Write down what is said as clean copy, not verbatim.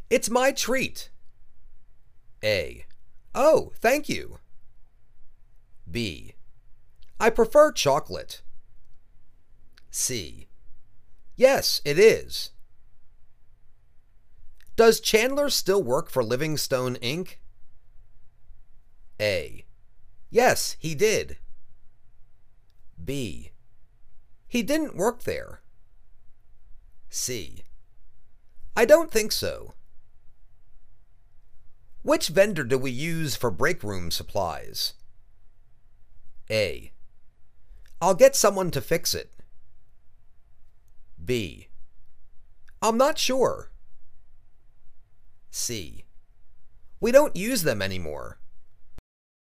It's my treat. A. Oh, thank you. B. I prefer chocolate. C. Yes, it is. Does Chandler still work for Livingstone Inc.? A. Yes, he did. B. He didn't work there. C. I don't think so. Which vendor do we use for break room supplies? A. I'll get someone to fix it. B. I'm not sure. C. We don't use them anymore.